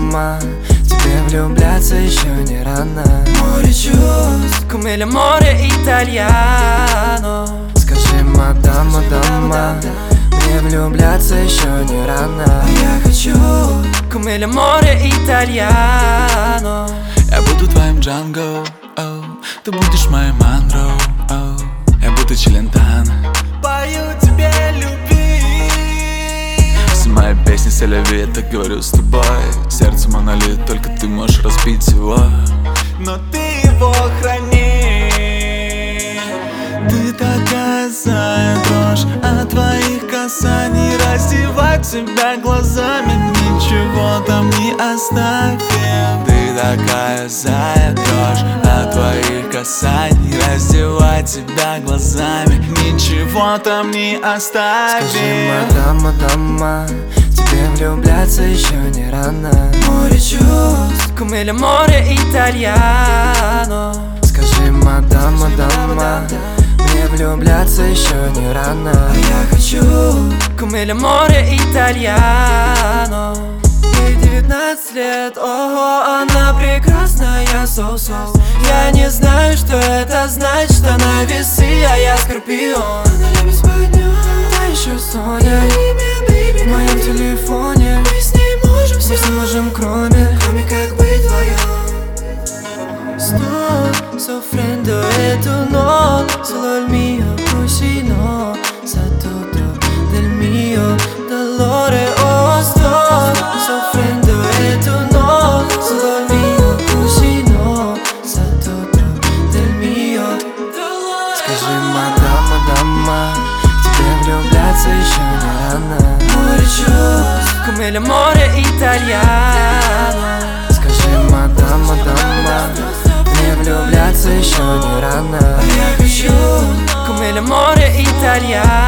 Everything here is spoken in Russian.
мадама, тебе влюбляться еще не рано. Море чувств, кумеля море итальяно. Скажи, мадама, мне влюбляться еще не рано. А я хочу кумеля море итальяно. Я буду твоим Джанго, ты будешь моим Монро, я буду Челентано. Пою тебе любви. Все мои песни селяви, я так говорю с тобой. Сердце монолит, только ты можешь разбить его, но ты его храни. Ты такая зая, дрожь от твоих касаний. Раздевать тебя глазами, ничего там не оставим. Ты такая зая, дрожь от твоих касаний. Раздевать тебя глазами, ничего там не оставим. Скажи, мадама, тебе влюбляться еще не рано. Море чувств, кумеля море итальяно. Скажи, мадама, мне влюбляться еще не рано. А я хочу кумеля море итальяно. Ей 19 лет, ого, она прекрасная, соу-соу. Я не знаю, что это значит, она весы, а я скорпион. Она любит спать днем, та еще Соня. В моем телефоне мы с ней можем все можем, кроме как быть вдвоем. Soffrendo e tu no, solo il mio cuscino sa tutto del mio dolore. Oh, sto soffrendo e tu no, solo il mio cuscino sa tutto del mio dolore. Скажи, мадама, тебе влюбляться еще не рано. Море чувств, кумеля море итальяно. Скажи, мадама, мне влюбляться еще не рано. А я хочу кумеля море итальяно.